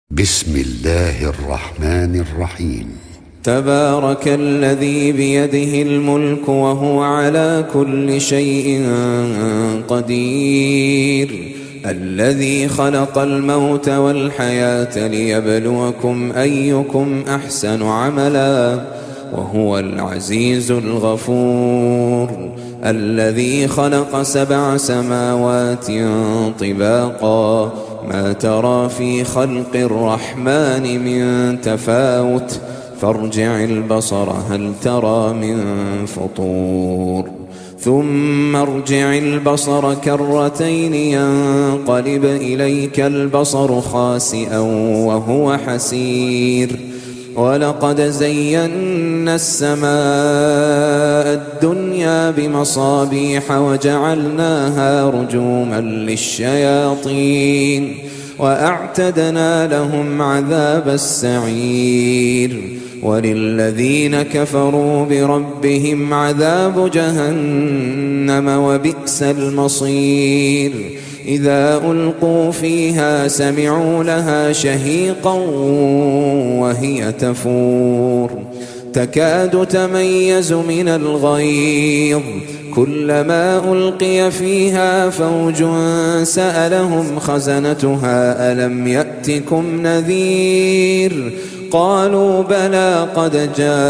بسم الله الرحمن الرحيم. تبارك الذي بيده الملك وهو على كل شيء قدير، الذي خلق الموت والحياة ليبلوكم أيكم أحسن عملا وهو العزيز الغفور، الذي خلق 7 سماوات طباقا ما ترى في خلق الرحمن من تفاوت فارجع البصر هل ترى من فطور ثم ارجع البصر كرتين ينقلب إليك البصر خاسئا وهو حسير، ولقد زينا السماء الدنيا بمصابيح وجعلناها رجوما للشياطين وأعتدنا لهم عذاب السعير، وللذين كفروا بربهم عذاب جهنم وبئس المصير، إذا ألقوا فيها سمعوا لها شهيقا وهي تفور تكاد تميز من الغيظ، كلما ألقي فيها فوج سألهم خزنتها ألم يأتكم نذير، قالوا بلى قد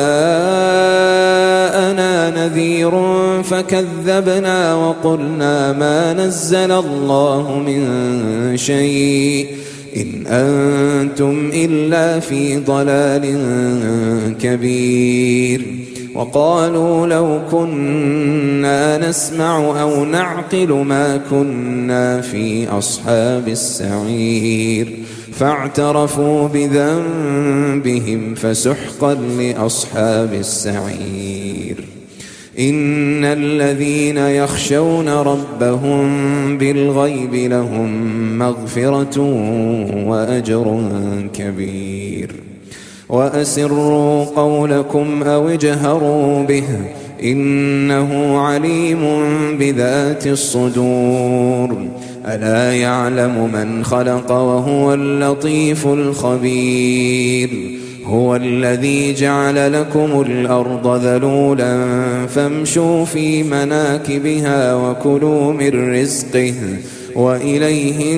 جاءنا نذير فكذبنا وقلنا ما نزل الله من شيء إن أنتم إلا في ضلال كبير، وقالوا لو كنا نسمع أو نعقل ما كنا في أصحاب السعير، فاعترفوا بذنبهم فسحقا لأصحاب السعير. إن الذين يخشون ربهم بالغيب لهم مغفرة وأجر كبير، وأسروا قولكم أو اجهروا به إنه عليم بذات الصدور، ألا يعلم من خلق وهو اللطيف الخبير، هو الذي جعل لكم الأرض ذلولا فامشوا في مناكبها وكلوا من رزقه وإليه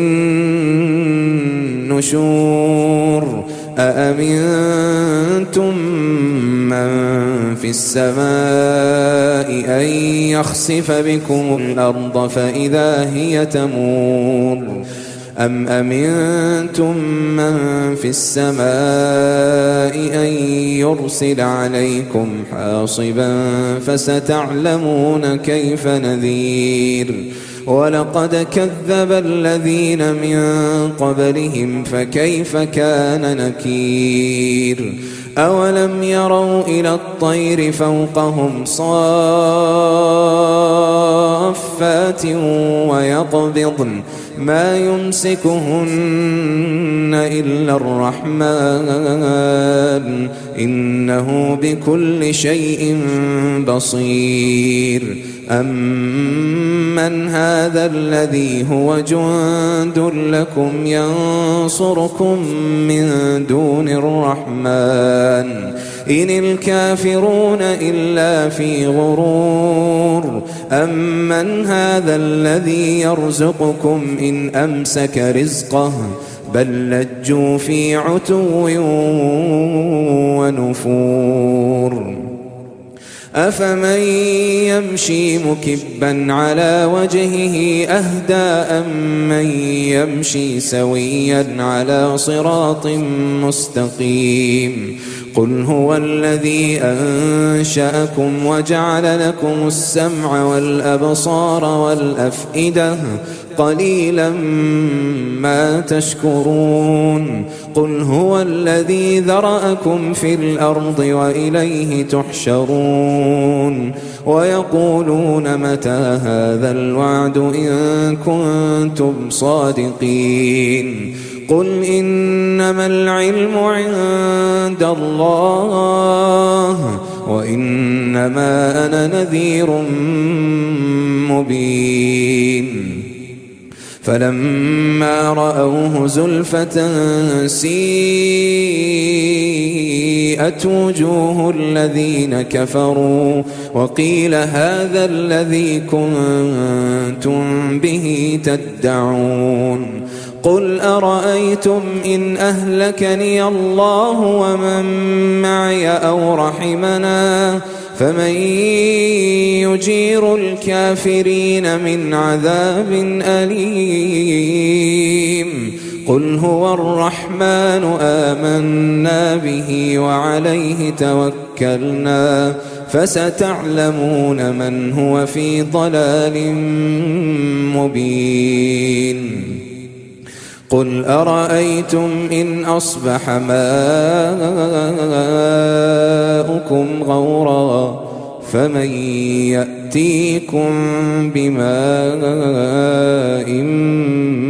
النشور، أأمنتم من في السماء أن يخسف بكم الأرض فإذا هي تمور، أم أمنتم من في السماء أن يرسل عليكم حاصبا فستعلمون كيف نذير، ولقد كذب الذين من قبلهم فكيف كان نكير، أولم يروا إلى الطير فوقهم صافات ويقبضن ما يمسكهن إلا الرحمن إنه بكل شيء بصير، أمن هذا الذي هو جند لكم ينصركم من دون الرحمن إن الكافرون إلا في غرور، أمن هذا الذي يرزقكم إن أمسك رزقه بل لجوا في عتو ونفور، أفمن يمشي مكبا على وجهه أهدى أمن يمشي سويا على صراط مستقيم، قل هو الذي أنشأكم وجعل لكم السمع والأبصار والأفئدة قليلا ما تشكرون، قل هو الذي ذرأكم في الأرض وإليه تحشرون، ويقولون متى هذا الوعد إن كنتم صادقين، قل إنما العلم عند الله وإنما أنا نذير مبين، فلما رأوه زلفة سيئت وجوه الذين كفروا وقيل هذا الذي كنتم به تدعون قل أرأيتم إن أهلكني الله ومن معي أو رحمنا فمن يجير الكافرين من عذاب أليم قل هو الرحمن آمنا به وعليه توكلنا فستعلمون من هو في ضلال مبين قل أرأيتم إن أصبح ماؤكم غورا فمن يأتيكم بماء